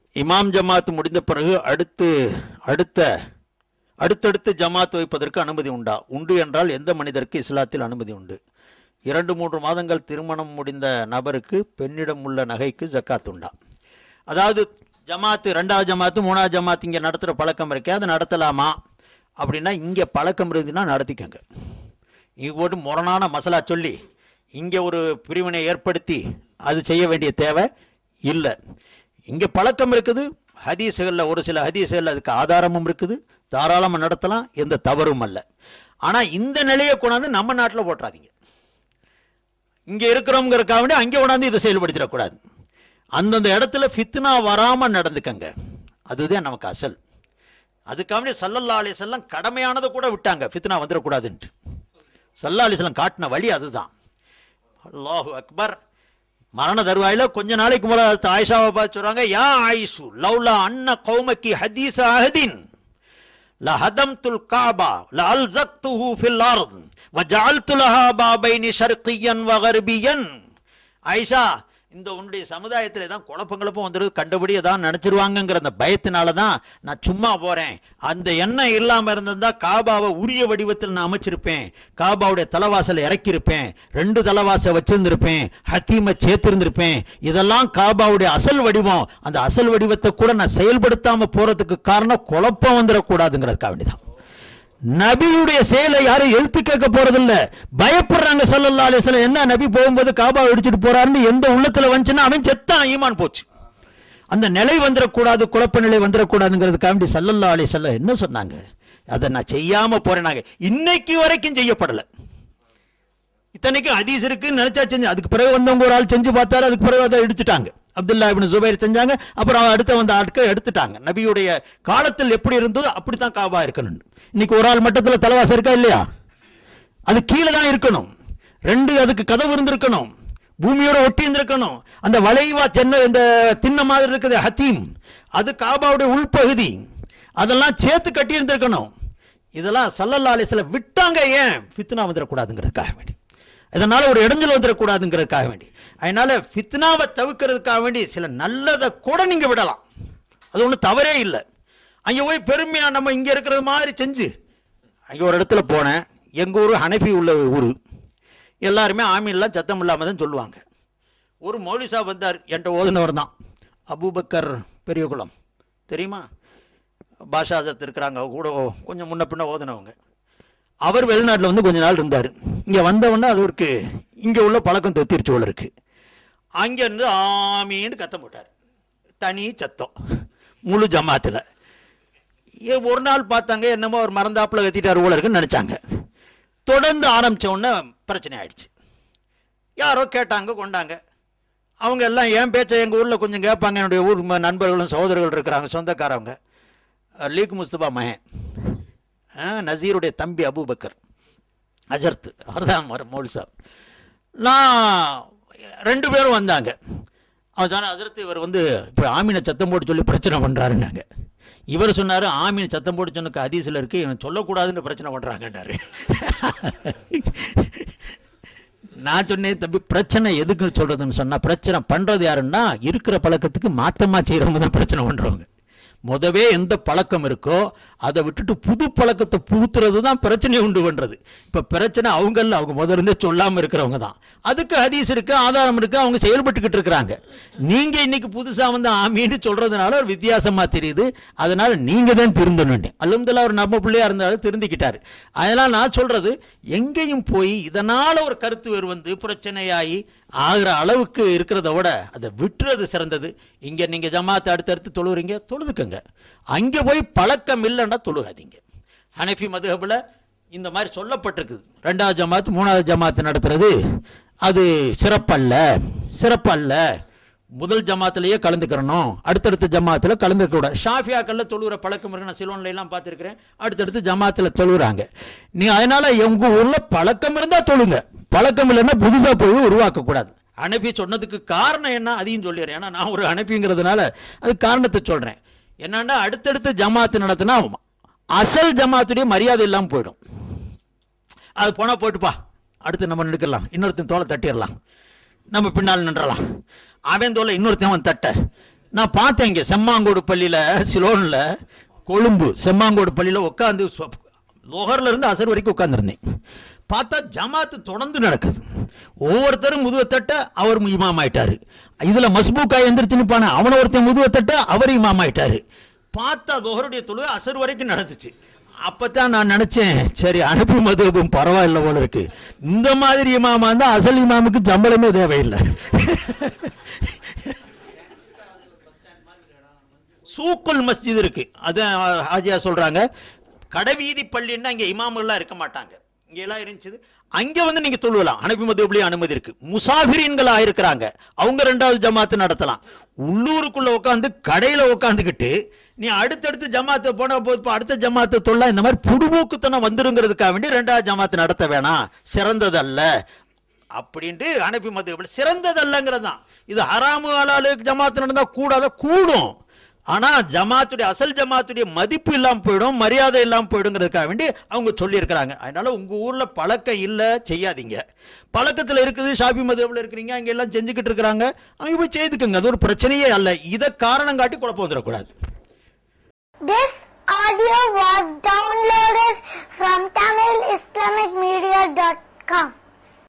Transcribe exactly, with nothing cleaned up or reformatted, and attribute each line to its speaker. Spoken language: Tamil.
Speaker 1: இமாம் ஜமாத் முடிந்த பிறகு அடுத்து அடுத்த அடுத்தடுத்து ஜமாத் வைப்பதற்கு அனுமதி உண்டா? உண்டு என்றால் எந்த மனிதருக்கு இஸ்லாத்தில் அனுமதி உண்டு? இரண்டு மூன்று மாதங்கள் திருமணம் முடிந்த நபருக்கு பெண்ணிடம் உள்ள நகைக்கு ஜக்காத் உண்டா? அதாவது ஜமாத்து ரெண்டாவது ஜமாத்து மூணாவது ஜமாத்து இங்கே நடத்துகிற பழக்கம் இருக்கே, அதை நடத்தலாமா அப்படின்னா, இங்கே பழக்கம் இருந்துச்சுன்னா நடத்திக்கங்க. இங்கே போட்டு முரணான மசாலா சொல்லி இங்கே ஒரு பிரிவினை ஏற்படுத்தி அது செய்ய வேண்டிய தேவை இல்லை. இங்கே பழக்கம் இருக்குது, ஹதீஸுகளில் ஒரு சில ஹதீஸுகளில் அதுக்கு ஆதாரமும் இருக்குது, தாராளமாக நடத்தலாம், எந்த தவறும் அல்ல. ஆனால் இந்த நிலையை கொண்டாந்து நம்ம நாட்டில் போட்டுறாதீங்க. இங்கே இருக்கிறவங்கிறக்காக வேண்டி அங்கே கொண்டாந்து இதை செயல்படுத்திடக்கூடாது. அந்தந்த இடத்துல ஃபித்னா வராமல் நடந்துக்கங்க, அதுதான் நமக்கு அசல். அதுக்காக வேண்டி ஸல்லல்லாஹு அலைஹி வஸல்லம் கடமையானதை கூட விட்டாங்க, ஃபித்னா வந்துடக்கூடாதுன்ட்டு. ஸல்லல்லாஹு அலைஹி வஸல்லம் காட்டின வழி அதுதான். அல்லாஹு அக்பர். மரண தருவாயில் கொஞ்ச நாளைக்கு முறை ஆயிஷாவை பார்த்து சொல்றாங்க, யா ஆயிஷு லவ்லா அன்ன கௌமக்கி ஹதீஸ அஹதின் லஹதம்துல் கஅபா லஅல்ஸக்துஹு ஃபில் அர்த் வஜஅல்து லஹா பாபைனி ஷர்கியன் வகர்பியன். ஆயிஷா, இந்த உன்னுடைய சமுதாயத்தில் தான் குழப்பங்களும் வந்துடுது, கண்டபடியே தான் நினச்சிருவாங்கங்கிற அந்த பயத்தினால தான் நான் சும்மா போகிறேன். அந்த எண்ணம் இல்லாமல் இருந்திருந்தா காபாவை உரிய வடிவத்தில் நான் அமைச்சிருப்பேன், காபாவுடைய தலைவாசலை இறக்கியிருப்பேன், ரெண்டு தலைவாசை வச்சிருந்திருப்பேன், ஹத்தீமை சேர்த்திருந்திருப்பேன். இதெல்லாம் காபாவுடைய அசல் வடிவம். அந்த அசல் வடிவத்தை கூட நான் செயல்படுத்தாமல் போகிறதுக்கு காரணம் குழப்பம் வந்துடக்கூடாதுங்கிறதுக்காக வேண்டிதான். நபியுடைய செயலை யாரும் எழுத்து கேட்க போறதில்ல, பயப்படுறாங்க. ஸல்லல்லாஹு அலைஹி வஸல்லம் என்ன நபி போகும்போது காபா இடிச்சிட்டு போறாருன்னு எந்த உள்ளத்துல வந்துச்சுன்னா அவன் செத்தான், ஈமான் போச்சு. அந்த நிலை வந்துடக்கூடாது, குழப்ப நிலை வந்துடக்கூடாதுங்கிறதுக்காக வேண்டி ஸல்லல்லாஹு அலைஹி வஸல்லம் என்ன சொன்னாங்க, அதை நான் செய்யாம போறேனாங்க. இன்னைக்கு வரைக்கும் செய்யப்படலை. இத்தனைக்கும் ஹதீஸ் இருக்குன்னு நினைச்சா செஞ்சு, அதுக்கு பிறகு வந்தவங்க ஒரு ஆள் செஞ்சு பார்த்தாரு, அதுக்கு பிறகு அதை எடுத்துட்டாங்க. அப்துல்லா இப்னு ஜுபைர் செஞ்சாங்க, அப்புறம் அடுத்த வந்த ஆட்கள் எடுத்துட்டாங்க. நபியுடைய காலத்தில் எப்படி இருந்ததோ அப்படித்தான் காபா இருக்கணும். இன்னைக்கு ஒரு ஆள் மட்டத்தில் தலைவாசம் இருக்கா இல்லையா? அது கீழே தான் இருக்கணும். ரெண்டு அதுக்கு கதவு இருந்திருக்கணும், பூமியோட ஒட்டி இருந்திருக்கணும். அந்த வளைவா சென்ன இந்த தின்ன மாதிரி இருக்குது ஹத்தீம், அது காபாவுடைய உள்பகுதி, அதெல்லாம் சேர்த்து கட்டி இருந்திருக்கணும். இதெல்லாம் ஸல்லல்லாஹு அலைஹி வஸல்லம் விட்டாங்க. ஏன்? ஃபித்னா வந்துடக்கூடாதுங்கிறதுக்காக வேண்டி, இதனால ஒரு இடைஞ்சல் வந்துடக்கூடாதுங்கிறதுக்காக வேண்டி. அதனால ஃபித்னாவை தவிர்க்கிறதுக்காக வேண்டி சில நல்லதை கூட நீங்க விடலாம், அது ஒன்றும் தவறே இல்லை. அங்கே போய் பெருமையாக நம்ம இங்கே இருக்கிறது மாதிரி செஞ்சு, அங்கே ஒரு இடத்துல போனேன், எங்கள் ஊர் ஹனஃபி உள்ள ஊர், எல்லாருமே ஆமீன்லாம் சத்தம் இல்லாமல் தான் சொல்லுவாங்க. ஒரு மௌலிசா வந்தார், என்கிட்ட ஓதுனவர் தான், அபூபக்கர் பெரியகுளம் தெரியுமா, பாஷாசத் இருக்கிறாங்க கூட, கொஞ்சம் முன்ன பின்ன ஓதுனவங்க. அவர் வெளிநாட்டில் வந்து கொஞ்ச நாள் இருந்தார். இங்கே வந்தவொடனே அது ஒரு இங்கே உள்ள பழக்கம் தொத்திருச்சு போல இருக்கு. அங்கேருந்து ஆமீன்னு கத்தம் போட்டார், தனி சத்தம் முழு ஜமாத்தில். ஒரு நாள் பார்த்தாங்க, என்னமோ ஒரு மறந்தாப்புல கத்திட்டார் போல இருக்குன்னு நினச்சாங்க. தொடர்ந்து ஆரம்பித்த உடனே பிரச்சனை ஆயிடுச்சு. யாரோ கேட்டாங்க, கொண்டாங்க. அவங்க எல்லாம் என் பேச்சை எங்கள் ஊரில் கொஞ்சம் கேட்பாங்க. என்னுடைய ஊர் நண்பர்களும் சகோதரர்கள் இருக்கிறாங்க, சொந்தக்காரவங்க. லீக் முஸ்தபா மகன், நசீருடைய தம்பி அபூபக்கர் அஜர்த், அவர்தான் மௌலிசா. நான் ரெண்டு பேரும் வந்தாங்க. அவன் சொன்ன, அஜரத் இவர் வந்து இப்போ ஆமீனை சத்தம் போட்டு சொல்லி பிரச்சனை பண்ணுறாருன்னாங்க. இவர் சொன்னார், ஆமீன் சத்தம் போட்டு சொன்னக்கு ஹதீஸில் இருக்குது, இவன் சொல்லக்கூடாதுன்னு பிரச்சனை பண்ணுறாங்கன்னாரு. நான் சொன்னேன், தம்பி பிரச்சனை எதுக்கு சொல்கிறதுன்னு சொன்னால், பிரச்சனை பண்ணுறது யாருன்னா இருக்கிற பழக்கத்துக்கு மாற்றமாக செய்கிறவங்க தான் பிரச்சனை பண்ணுறவங்க. முதவே எந்த பழக்கம் இருக்கோ அதை விட்டுட்டு புது பழக்கத்தை புகுத்துறது தான் பிரச்சனையை உண்டு பண்ணுறது. இப்போ பிரச்சனை அவங்கள அவங்க முதல்ல சொல்லாமல் இருக்கிறவங்க தான். அதுக்கு ஹதீஸ் இருக்கு, ஆதாரம் இருக்கு, அவங்க செயல்பட்டுக்கிட்டு இருக்கிறாங்க. நீங்கள் இன்னைக்கு புதுசாக வந்து ஆமீன்னு சொல்றதுனால ஒரு வித்தியாசமாக தெரியுது. அதனால நீங்க தான் திருந்தணும். அல்ஹம்துலில்லாஹ் ஒரு நம்ம பிள்ளையா இருந்தாலும் திருந்திக்கிட்டாரு. அதெல்லாம் நான் சொல்றது, எங்கேயும் போய் இதனால ஒரு கருத்து வேறு வந்து பிரச்சனையாகி ஆகிற அளவுக்கு இருக்கிறத விட அதை விட்டுறது சிறந்தது. இங்கே நீங்கள் ஜமாத்தை அடுத்தடுத்து தொழுகிறீங்க, தொழுதுக்கங்க. அங்கே போய் பழக்கம் இல்லைன்னா தொழுகாதீங்க. ஹனஃபி மதுஹபில் இந்த மாதிரி சொல்லப்பட்டிருக்குது. ரெண்டாவது ஜமாத்து மூணாவது ஜமாத்து நடத்துறது அது சிறப்பல்ல, சிறப்பல்ல. முதல் ஜமாத்திலேயே கலந்துக்கிறணும், அடுத்தடுத்த ஜமாத்தில் கலந்துக்க கூடாது. ஷாஃபியாக்கள்ல தொழுகிற பழக்கம் இருக்கு, நான் சிலோன்ல எல்லாம் பார்த்துருக்கிறேன். அடுத்தடுத்து ஜமாத்தில் தொழுகிறாங்க. நீ அதனால எங்க ஊர்ல பழக்கம் இருந்தா தொழுங்க, பழக்கம் இல்லைன்னா புதுசா போய் உருவாக்க கூடாது. ஹனஃபி சொன்னதுக்கு காரணம் என்ன அதையும் சொல்லிடுறேன். ஏன்னா நான் ஒரு ஹனஃபிங்கிறதுனால அது காரணத்தை சொல்றேன். என்னன்னா அடுத்தடுத்து ஜமாத்து நடத்தினா அசல் ஜமாத்துடைய மரியாதை இல்லாமல் போயிடும். அது போனா போயிட்டுப்பா, அடுத்து நம்ம நிற்கலாம், இன்னொருத்தன் தோலை தட்டிடலாம், நம்ம பின்னால் நின்றலாம். அவன் தோலை இன்னொருத்தன் தட்ட நான் பார்த்தேன் இங்கே செம்மாங்கோடு பள்ளியில் சிலோனில் கொழும்பு செம்மாங்கோடு பள்ளியில் உட்காந்து லோகர்ல இருந்து அசர் வரைக்கும் உட்காந்துருந்தேன். பார்த்தா ஜமாத்து தொடர்ந்து நடக்குது. ஒவ்வொருத்தரும் முதுவத்தட்ட அவர் இமாம் ஆயிட்டாரு. இதில் மஸ்பூக்கா எந்திரிச்சு நிற்பான அவனை ஒருத்தன் முதுவத்தட்ட அவர் இமாம் ஆயிட்டாரு. பார்த்தா லோகருடைய தொழுகை அசர் வரைக்கும் நடந்துச்சு. அப்பதான் நான் நினைச்சேன், சரி அனுப்பு மதுவும் பரவாயில்ல போல இருக்கு. இந்த மாதிரி இமாமா இருந்தா அசல் இமாமுக்கு சம்பளமே தேவையில்லை. சூக்குல் மஸ்ஜித் இருக்கு, அது ஹாஜியா சொல்றாங்க. கடைவீதி பள்ளின்னா இங்க இமாமுலாம் இருக்க மாட்டாங்க, இங்க எல்லாம் இருந்துச்சு. அங்க வந்து நீங்க தொழுவலாம், ஹனபி மதுஹப்லயும் அனுமதி இருக்கு. முசாஃபிரீன்களா இருக்கிறாங்க, அவங்க ரெண்டாவது ஜமாத்து நடத்தலாம். உள்ளூருக்குள்ள உட்காந்து கடையில உட்காந்துக்கிட்டு நீ அடுத்தடுத்து ஜமாத்து போன போது அடுத்த ஜமாத்து தொல்ல இந்த மாதிரி புடுமூக்குத்தனம் வந்துருங்கிறதுக்காக வேண்டி ரெண்டாவது ஜமாத்து நடத்த வேணாம், சிறந்ததல்ல அப்படின்ட்டு ஹனபி மதுஹப்ல சிறந்ததல்லங்கிறதான். இது ஹராமு ஹலாலு ஜமாத்து நடந்தா கூடாத கூடும், ஆனா ஜமாத்துடைய அசல் ஜமாத்துடைய மதிப்பு இல்லாம போயிடும், மரியாதை இல்லாம போயிடுங்கிறதுக்காக வேண்டி அவங்க சொல்லி இருக்கிறாங்க. அதனால உங்க ஊர்ல பழக்கம் இல்ல செய்யாதீங்க. பழக்கத்துல இருக்குது, ஷாஃபி மதுஹப்ல இருக்கிறீங்க, அங்க எல்லாம் செஞ்சுக்கிட்டு இருக்கிறாங்க, அங்க போய் செய்துக்குங்க, அது ஒரு பிரச்சனையே அல்ல. இதை காரணம் காட்டி குழப்பம் வந்துடக்கூடாது.
Speaker 2: This audio was downloaded from Tamil Islamic Media dot com.